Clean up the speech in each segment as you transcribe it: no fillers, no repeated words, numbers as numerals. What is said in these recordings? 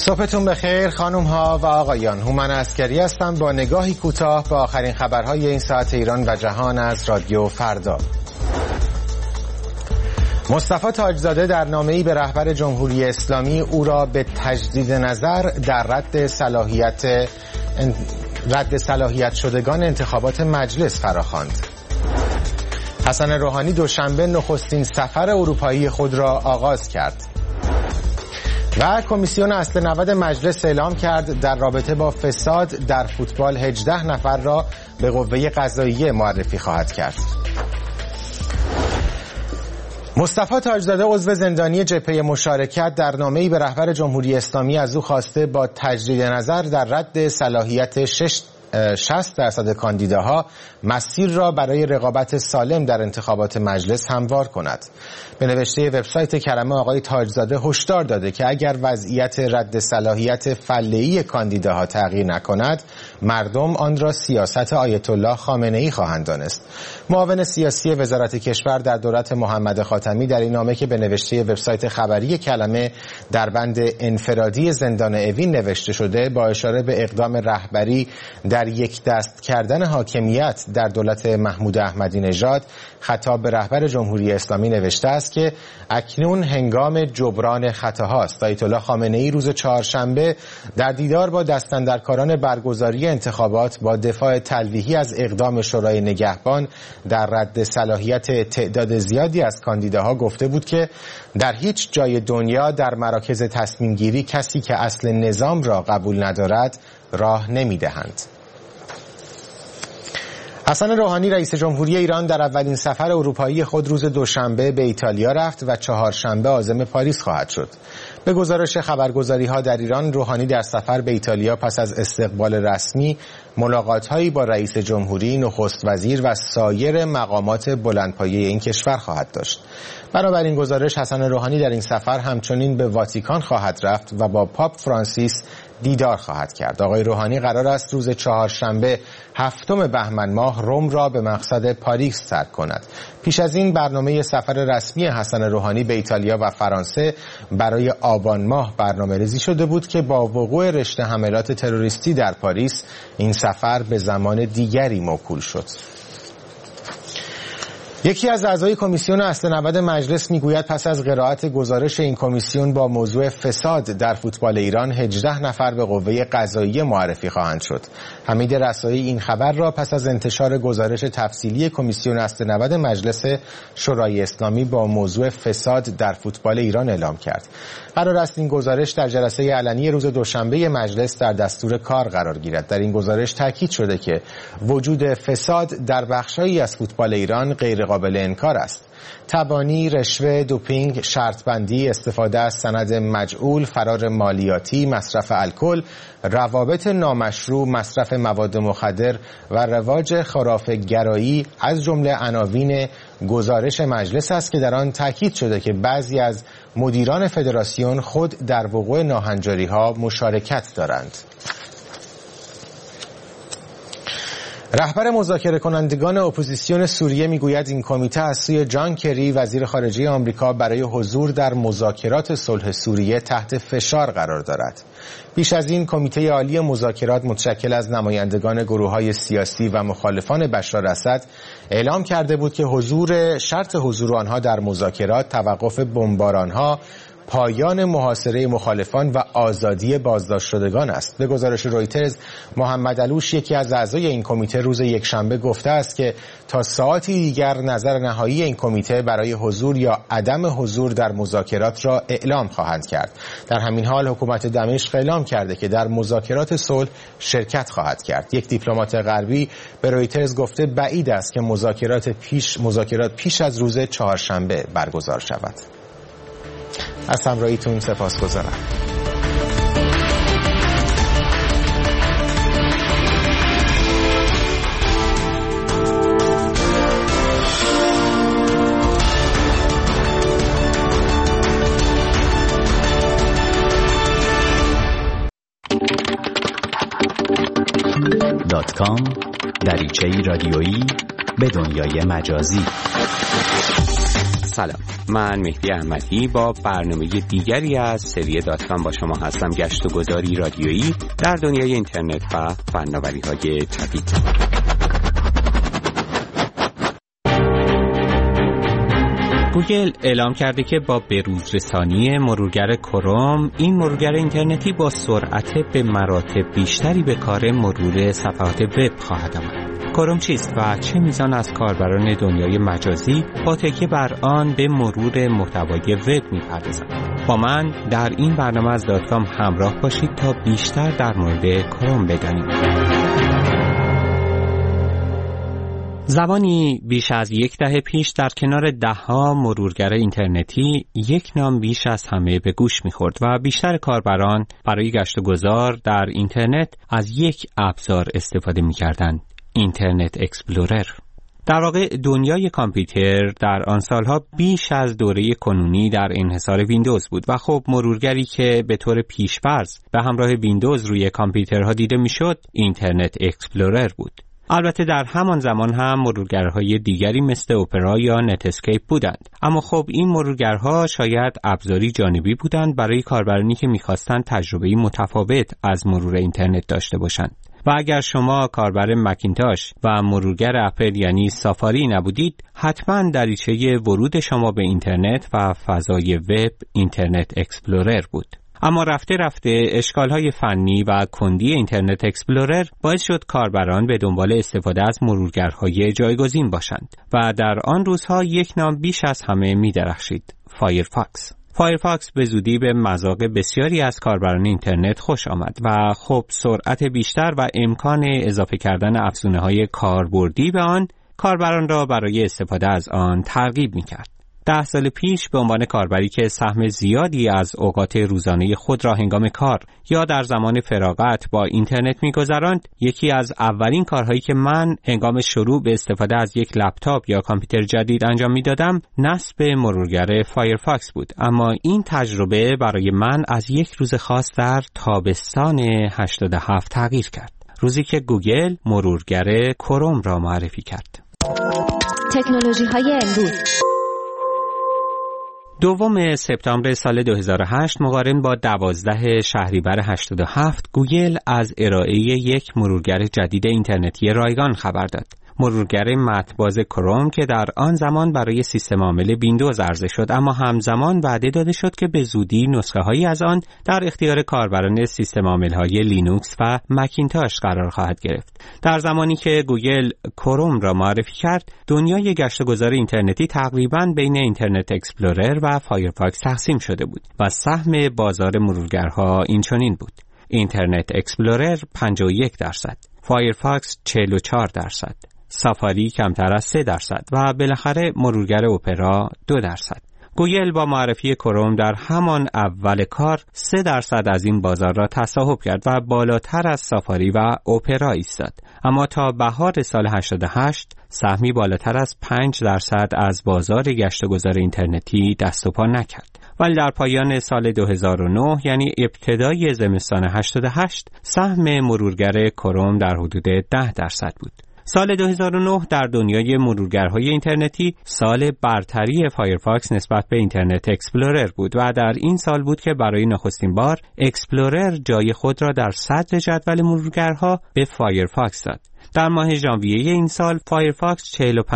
صبحتون بخیر خانم ها و آقایان. هومن عسکری هستم با نگاهی کوتاه به آخرین خبرهای این ساعت ایران و جهان از رادیو فردا. مصطفی تاجزاده در نامه‌ای به رهبر جمهوری اسلامی او را به تجدید نظر در رد صلاحیت شدگان انتخابات مجلس فراخواند. حسن روحانی دوشنبه نخستین سفر اروپایی خود را آغاز کرد. و کمیسیون اصل 90 مجلس اعلام کرد در رابطه با فساد در فوتبال 18 نفر را به قوه قضاییه معرفی خواهد کرد. مصطفی تاجزاده عضو زندانی جبهه مشارکت در نامه‌ای به رهبر جمهوری اسلامی از او خواسته با تجدید نظر در رد صلاحیت 60% کاندیداها مسیر را برای رقابت سالم در انتخابات مجلس هموار کند. به نوشته وبسایت کرمه آقای تاجزاده هشدار داده که اگر وضعیت رد صلاحیت فله‌ای کاندیداها تغییر نکند، مردم آن را سیاست آیت الله خامنه‌ای خواهند دانست. معاون سیاسی وزارت کشور در دولت محمد خاتمی در این نامه که به نوشته وبسایت خبری کلمه در بند انفرادی زندان اوین نوشته شده، با اشاره به اقدام رهبری در یک دست کردن حاکمیت در دولت محمود احمدی نژاد خطاب به رهبر جمهوری اسلامی نوشته است که اکنون هنگام جبران خطاهاست. آیت الله خامنه‌ای روز چهارشنبه در دیدار با دستاندرکاران برگزاری انتخابات با دفاع تلویحی از اقدام شورای نگهبان در رد صلاحیت تعداد زیادی از کاندیداها گفته بود که در هیچ جای دنیا در مراکز تصمیم گیری کسی که اصل نظام را قبول ندارد راه نمی‌دهند. حسن روحانی رئیس جمهوری ایران در اولین سفر اروپایی خود روز دوشنبه به ایتالیا رفت و چهارشنبه عازم پاریس خواهد شد. به گزارش خبرگزاری‌ها در ایران، روحانی در سفر به ایتالیا پس از استقبال رسمی ملاقات‌هایی با رئیس جمهوری، نخست وزیر و سایر مقامات بلندپایه این کشور خواهد داشت. بنابراین گزارش حسن روحانی در این سفر همچنین به واتیکان خواهد رفت و با پاپ فرانسیس دیدار خواهد کرد. آقای روحانی قرار است روز چهارشنبه 7 بهمن ماه روم را به مقصد پاریس ترک کند. پیش از این برنامه سفر رسمی حسن روحانی به ایتالیا و فرانسه برای آبان ماه برنامه‌ریزی شده بود که با وقوع رشته حملات تروریستی در پاریس این سفر به زمان دیگری موکول شد. یکی از اعضای کمیسیون اصل 90 مجلس میگوید پس از قرائت گزارش این کمیسیون با موضوع فساد در فوتبال ایران 18 نفر به قوه قضاییه معرفی خواهند شد. حمید رسایی این خبر را پس از انتشار گزارش تفصیلی کمیسیون اصل 90 مجلس شورای اسلامی با موضوع فساد در فوتبال ایران اعلام کرد. قرار است این گزارش در جلسه علنی روز دوشنبه مجلس در دستور کار قرار گیرد. در این گزارش تاکید شده که وجود فساد در بخش‌هایی از فوتبال ایران غیر قابل انکار است. تبانی، رشوه، دوپینگ، شرطبندی، استفاده از سند مجعول، فرار مالیاتی، مصرف الکل، روابط نامشروع، مصرف مواد مخدر و رواج خرافه‌گرایی از جمله عناوین گزارش مجلس است که در آن تاکید شده که بعضی از مدیران فدراسیون خود در وقوع ناهنجاری‌ها مشارکت دارند. رهبر مذاکره کنندگان اپوزیسیون سوریه میگوید این کمیته از سوی جان کری وزیر خارجه آمریکا برای حضور در مذاکرات صلح سوریه تحت فشار قرار دارد. بیش از این کمیته عالی مذاکرات متشکل از نمایندگان گروه‌های سیاسی و مخالفان بشار اسد اعلام کرده بود که شرط حضور آنها در مذاکرات توقف بمباران‌ها، پایان محاصره مخالفان و آزادی بازداشت شدگان است. به گزارش رویترز، محمد علوش یکی از اعضای این کمیته روز یکشنبه گفته است که تا ساعتی دیگر نظر نهایی این کمیته برای حضور یا عدم حضور در مذاکرات را اعلام خواهند کرد. در همین حال حکومت دمشق اعلام کرده که در مذاکرات صلح شرکت خواهد کرد. یک دیپلمات غربی به رویترز گفته بعید است که مذاکرات پیش از روز چهارشنبه برگزار شود. از همراهیتون سپاسگزارم. .com دریچه‌ای رادیویی به دنیای مجازی. سلام، من مهدی احمدی با برنامه دیگری از سری داتکام با شما هستم. گشت و گذاری رادیویی در دنیای اینترنت و فناوری‌های جدید. گوگل اعلام کرده که با بروزرسانی مرورگر کروم، این مرورگر اینترنتی با سرعت به مراتب بیشتری به کار مرور صفحات وب خواهد آمد. کروم چیست و چه میزان از کاربران دنیای مجازی با تکیه بر آن به مرور محتوای وب می‌پردازند؟ با من در این برنامه از داتکام همراه باشید تا بیشتر در مورد کروم بدانیم. زمانی بیش از یک دهه پیش در کنار ده‌ها مرورگر اینترنتی یک نام بیش از همه به گوش می‌خورد و بیشتر کاربران برای گشت و گذار در اینترنت از یک ابزار استفاده می‌کردند: اینترنت اکسپلورر. در واقع دنیای کامپیوتر در آن سالها بیش از دوره کنونی در انحصار ویندوز بود و خب مرورگری که به طور پیش‌فرض به همراه ویندوز روی کامپیوترها دیده می‌شد اینترنت اکسپلورر بود. البته در همان زمان هم مرورگرهای دیگری مثل اپرا یا نت اسکیپ بودند، اما خب این مرورگرها شاید ابزاری جانبی بودند برای کاربرانی که می‌خواستند تجربه‌ای متفاوت از مرور اینترنت داشته باشند. و اگر شما کاربر مکینتاش و مرورگر اپل یعنی سافاری نبودید، حتما دریچه ورود شما به اینترنت و فضای وب اینترنت اکسپلورر بود. اما رفته رفته اشکال‌های فنی و کندی اینترنت اکسپلورر باعث شد کاربران به دنبال استفاده از مرورگرهای جایگزین باشند و در آن روزها یک نام بیش از همه می‌درخشید: فایرفاکس. فایرفاکس به زودی به مذاق بسیاری از کاربران اینترنت خوش آمد و خب سرعت بیشتر و امکان اضافه کردن افزونه‌های کاربردی به آن کاربران را برای استفاده از آن ترغیب می‌کرد. 10 سال پیش به عنوان کاربری که سهم زیادی از اوقات روزانه خود را هنگام کار یا در زمان فراغت با اینترنت می‌گذراند، یکی از اولین کارهایی که من هنگام شروع به استفاده از یک لپتاپ یا کامپیوتر جدید انجام می‌دادم نصب مرورگر فایرفاکس بود. اما این تجربه برای من از یک روز خاص در تابستان 87 تغییر کرد، روزی که گوگل مرورگر کروم را معرفی کرد. تکنولوژی‌های امروز. 2 سپتامبر سال 2008 مقارن با 12 شهریور 87 گوگل از ارائه یک مرورگر جدید اینترنتی رایگان خبر داد. مرورگر متن‌باز کروم که در آن زمان برای سیستم عامل ویندوز عرضه شد، اما همزمان وعده داده شد که به زودی نسخه‌هایی از آن در اختیار کاربران سیستم عامل‌های لینوکس و مکینتاش قرار خواهد گرفت. در زمانی که گوگل کروم را معرفی کرد، دنیای گشت و گذار اینترنتی تقریباً بین اینترنت اکسپلورر و فایرفاکس تقسیم شده بود و سهم بازار مرورگرها اینچنین بود: اینترنت اکسپلورر 51%، فایرفاکس 44%، سافاری کمتر از 3% و بالاخره مرورگر اپرا 2%. گوگل با معرفی کروم در همان اول کار 3% از این بازار را تصاحب کرد و بالاتر از سافاری و اپرا ایستاد. اما تا بهار سال 88 سهمی بالاتر از 5% از بازار گشت و گذار اینترنتی دست و پا نکرد. ولی در پایان سال 2009 یعنی ابتدای زمستان 88 سهم مرورگر کروم در حدود 10% بود. سال 2009 در دنیای مرورگرهای اینترنتی سال برتری فایرفاکس نسبت به اینترنت اکسپلورر بود و در این سال بود که برای نخستین بار اکسپلورر جای خود را در صدر جدول مرورگرها به فایرفاکس داد. در ماه ژانویه این سال فایرفاکس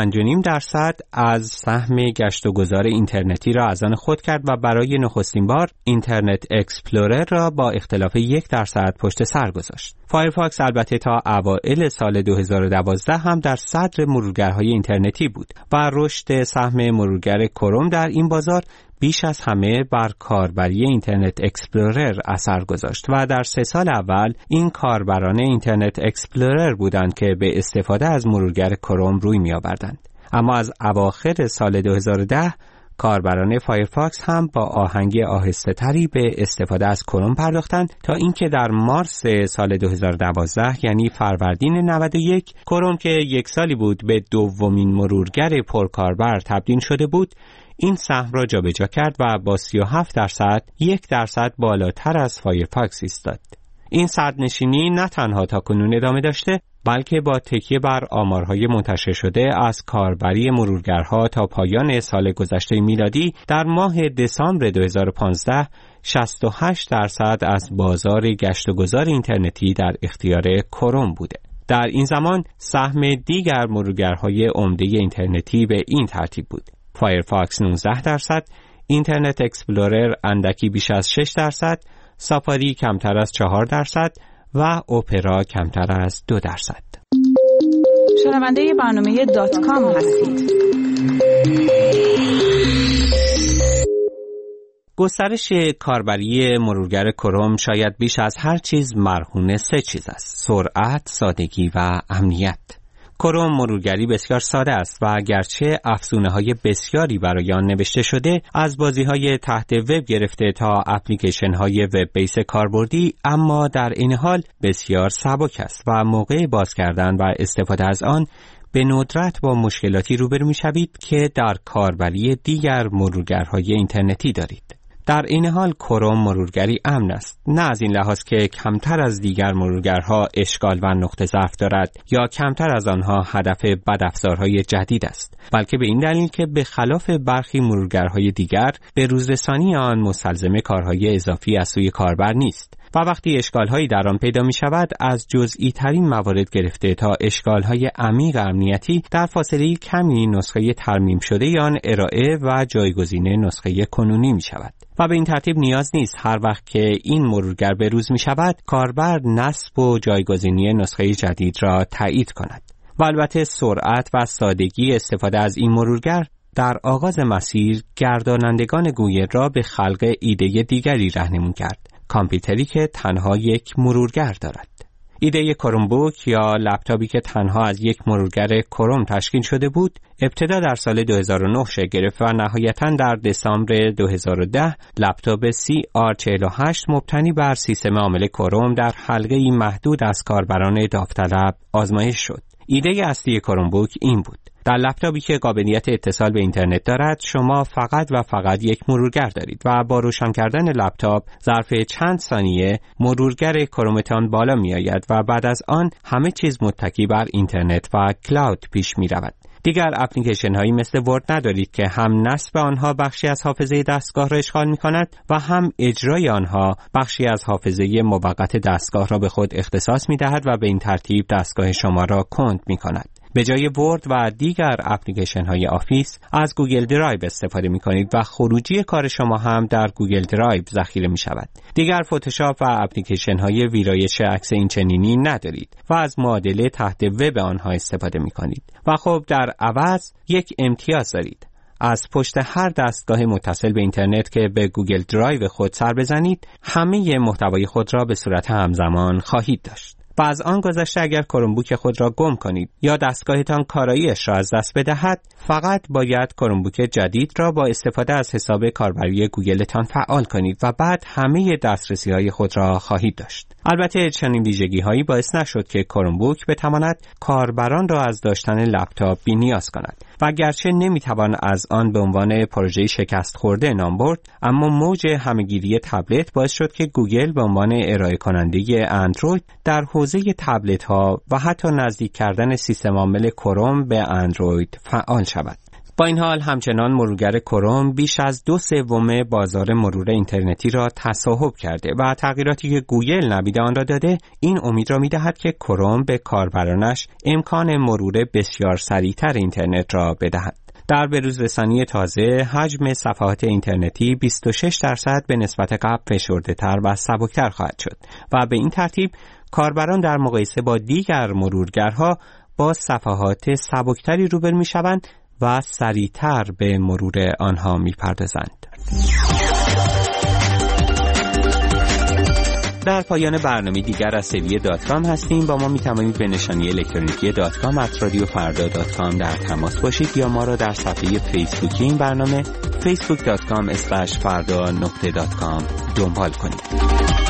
45.5% از سهم گشت و گذار اینترنتی را از آن خود کرد و برای نخستین بار اینترنت اکسپلورر را با اختلاف 1% پشت سر گذاشت. فایرفاکس البته تا اوایل سال 2012 هم در صدر مرورگرهای اینترنتی بود و رشد سهم مرورگر کروم در این بازار بیش از همه بر کاربری اینترنت اکسپلورر اثر گذاشت و در 3 سال اول این کاربران اینترنت اکسپلورر بودند که به استفاده از مرورگر کروم روی می آوردند. اما از اواخر سال 2010 کاربران فایرفاکس هم با آهنگ آهسته تری به استفاده از کروم پرداختند تا اینکه در مارس سال 2012 یعنی فروردین 91 کروم که یک سالی بود به دومین مرورگر پرکاربر تبدیل شده بود، این سهم را جابجا کرد و با 37% 1% بالاتر از فایرفاکس ایستاد. این صدرنشینی نه تنها تاکنون ادامه داشته، بلکه با تکیه بر آمارهای منتشر شده از کاربری مرورگرها تا پایان سال گذشته میلادی در ماه دسامبر 2015 68% از بازار گشت و گذار اینترنتی در اختیار کروم بوده. در این زمان سهم دیگر مرورگرهای عمده اینترنتی به این ترتیب بود: فایرفاکس 19%، اینترنت اکسپلورر اندکی بیش از 6%، سافاری کمتر از 4% و اپرا کمتر از 2%. شنونده برنامه .com هستید. گسترش کاربری مرورگر کروم شاید بیش از هر چیز مرهون 3 چیز است: سرعت، سادگی و امنیت. کروم مرورگری بسیار ساده است و گرچه افزونه‌های بسیاری برای آن نوشته شده، از بازی‌های تحت وب گرفته تا اپلیکیشن‌های وب بیس کاربردی، اما در این حال بسیار سبک است و موقع باز کردن و استفاده از آن به ندرت با مشکلاتی روبرو می‌شوید که در کاربری دیگر مرورگرهای اینترنتی دارید. در این حال کروم مرورگری امن است، نه از این لحاظ که کمتر از دیگر مرورگرها اشکال و نقطه ضعف دارد یا کمتر از آنها هدف بدافزارهای جدید است، بلکه به این دلیل که به خلاف برخی مرورگرهای دیگر به روزرسانی آن مستلزم کارهای اضافی از سوی کاربر نیست و وقتی اشکال‌هایی در آن پیدا می‌شود، از جزئی ترین موارد گرفته تا اشکال‌های عمیق امنیتی در فاصله کمی نسخه ترمیم شده آن ارائه و جایگزین نسخه کنونی می‌شود و به این ترتیب نیاز نیست هر وقت که این مرورگر به روز می‌شود کاربر نصب و جایگزینی نسخه جدید را تایید کند. و البته سرعت و سادگی استفاده از این مرورگر در آغاز مسیر گردانندگان گوگل را به خلق ایده دیگری راهنمون کرد: کامپیوتری که تنها یک مرورگر دارد. ایده کرومبوک یا لپتاپی که تنها از یک مرورگر کروم تشکیل شده بود، ابتدا در سال 2009 شکل گرفت و نهایتاً در دسامبر 2010 لپتاپ CR48 مبتنی بر سیستم عامل کروم در حلقه‌ای محدود از کاربران داوطلب آزمایش شد. ایده اصلی کرومبوک این بود: در لپتاپی که قابلیت اتصال به اینترنت دارد، شما فقط و فقط یک مرورگر دارید و با روشن کردن لپتاپ ظرف چند ثانیه مرورگر کرومتان بالا می آید و بعد از آن همه چیز متکی بر اینترنت و کلاود پیش می رود. دیگر اپلیکیشن هایی مثل ورد ندارید که هم نصب آنها بخشی از حافظه دستگاه را اشغال می کند و هم اجرای آنها بخشی از حافظه موقت دستگاه را به خود اختصاص می دهد و به این ترتیب دستگاه شما را کند می کند. به جای ورد و دیگر اپلیکیشن های آفیس از گوگل درایو استفاده می کنید و خروجی کار شما هم در گوگل درایو ذخیره می شود. دیگر فتوشاپ و اپلیکیشن های ویرایش عکس اینچنینی ندارید و از معادله تحت وب آنها استفاده می کنید. و خب در عوض یک امتیاز دارید: از پشت هر دستگاه متصل به اینترنت که به گوگل درایو خود سر بزنید، همه محتوای خود را به صورت همزمان خواهید داشت. و از آن گذشته اگر کرومبوک خود را گم کنید یا دستگاهتان کارایی‌اش را از دست بدهد، فقط باید کرومبوک جدید را با استفاده از حساب کاربری گوگلتان فعال کنید و بعد همه دسترسی‌های خود را خواهید داشت. البته چنین ویژگی‌هایی باعث نشد که کرومبوک بتواند کاربران را از داشتن لپتاپ بی‌نیاز کند و گرچه نمی‌توان از آن به عنوان پروژه شکست خورده نام برد، اما موج همه‌گیری تبلت باعث شد که گوگل به عنوان ارائه کننده اندروید در حوزه تبلت‌ها و حتی نزدیک کردن سیستم عامل کروم به اندروید فعال شود. با این حال همچنان مرورگر کروم بیش از 2/3 بازار مرور اینترنتی را تصاحب کرده و تغییراتی که گوگل نوید آن را داده این امید را می‌دهد که کروم به کاربرانش امکان مرور بسیار سریعتر اینترنت را بدهد. در بروزرسانی تازه حجم صفحات اینترنتی 26% به نسبت قبل فشرده‌تر و سبکتر خواهد شد و به این ترتیب کاربران در مقایسه با دیگر مرورگرها با صفحات سبکتری روبرو می‌شوند و سریعتر به مرور آنها می‌پردازند. در پایان برنامه دیگر از سری .com هستیم. با ما می‌توانید به نشانی الکترونیکی .com@radiofarda.com در تماس باشید یا ما را در صفحه فیسبوکی این برنامه facebook.com/farda.com دنبال کنید.